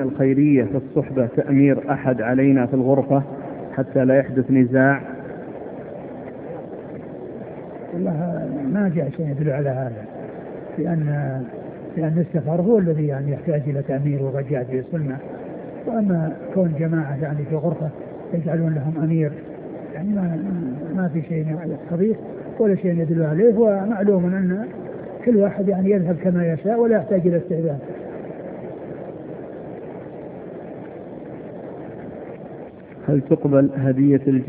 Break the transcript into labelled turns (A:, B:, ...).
A: الخيرية في الصحبة تأمير أحد علينا في الغرفة حتى لا يحدث نزاع؟
B: والله ما جاء شيء يدل على هذا، لأن السفر هو الذي يعني يحتاج إلى تأمير وقد جاء في السنة. وأما كون جماعة يعني في غرفة يجعلون لهم أمير يعني ما في شيء يقتضيه ولا شيء يدل عليه. ومعلوم أن كل واحد يعني يذهب كما يشاء ولا يحتاج إلى استئذان.
A: هل تقبل هدية